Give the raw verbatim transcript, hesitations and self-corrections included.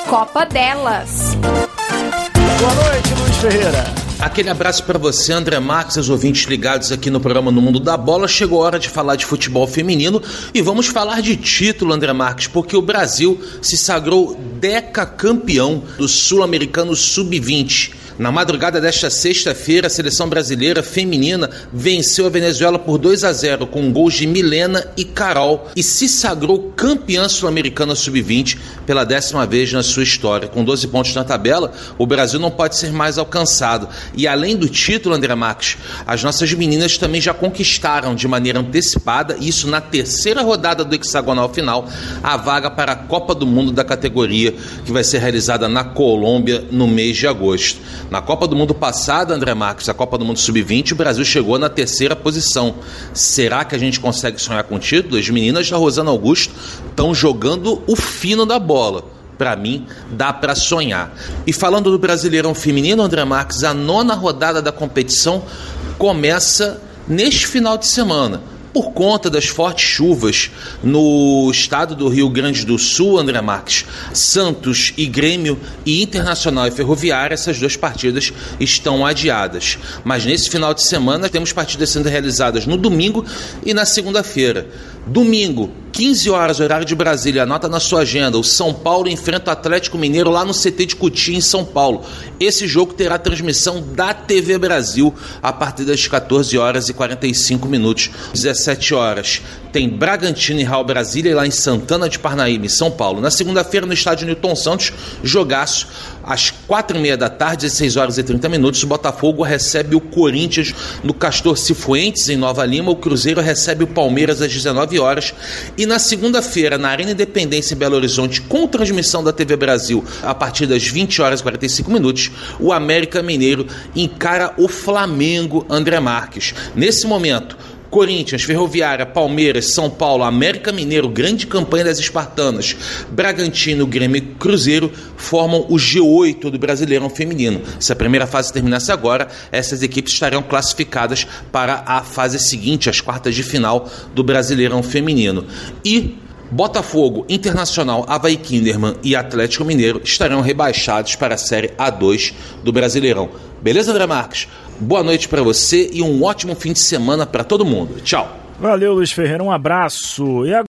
Copa delas. Boa noite, Luiz Ferreira. Aquele abraço para você, André Marques, os ouvintes ligados aqui no programa No Mundo da Bola. Chegou a hora de falar de futebol feminino e vamos falar de título, André Marques, porque o Brasil se sagrou decacampeão do Sul-Americano sub vinte. Na madrugada desta sexta-feira, a seleção brasileira feminina venceu a Venezuela por dois a zero com gols de Milena e Carol e se sagrou campeã sul-americana sub vinte pela décima vez na sua história. Com doze pontos na tabela, o Brasil não pode ser mais alcançado. E além do título, André Marques, as nossas meninas também já conquistaram de maneira antecipada, isso na terceira rodada do hexagonal final, a vaga para a Copa do Mundo da categoria, que vai ser realizada na Colômbia no mês de agosto. Na Copa do Mundo passada, André Marques, a Copa do Mundo sub vinte, o Brasil chegou na terceira posição. Será que a gente consegue sonhar com o título? As meninas da Rosana Augusto estão jogando o fino da bola. Para mim, dá para sonhar. E falando do Brasileirão Feminino, André Marques, a nona rodada da competição começa neste final de semana. Por conta das fortes chuvas no estado do Rio Grande do Sul, André Marques, Santos e Grêmio e Internacional e Ferroviária, essas duas partidas estão adiadas. Mas nesse final de semana temos partidas sendo realizadas no domingo e na segunda-feira. Domingo, quinze horas, horário de Brasília, anota na sua agenda, o São Paulo enfrenta o Atlético Mineiro lá no C T de Cotia, em São Paulo. Esse jogo terá transmissão da T V Brasil a partir das quatorze horas e quarenta e cinco minutos. dezessete horas, tem Bragantino e Real Brasília lá em Santana de Parnaíba, em São Paulo. Na segunda-feira, no estádio Newton Santos, jogaço, às quatro e meia da tarde, dezesseis horas e trinta minutos, o Botafogo recebe o Corinthians no Castor Cifuentes, em Nova Lima. O Cruzeiro recebe o Palmeiras às dezenove horas. E na segunda-feira, na Arena Independência, em Belo Horizonte, com transmissão da T V Brasil, a partir das vinte horas e quarenta e cinco minutos, o América Mineiro encara o Flamengo, André Marques. Nesse momento, Corinthians, Ferroviária, Palmeiras, São Paulo, América Mineiro, grande campanha das espartanas, Bragantino, Grêmio e Cruzeiro formam o G oito do Brasileirão Feminino. Se a primeira fase terminasse agora, essas equipes estariam classificadas para a fase seguinte, as quartas de final do Brasileirão Feminino. E Botafogo, Internacional, Avaí Kinderman e Atlético Mineiro estarão rebaixados para a Série A dois do Brasileirão. Beleza, André Marques? Boa noite para você e um ótimo fim de semana para todo mundo. Tchau. Valeu, Luiz Ferreira. Um abraço. E agora...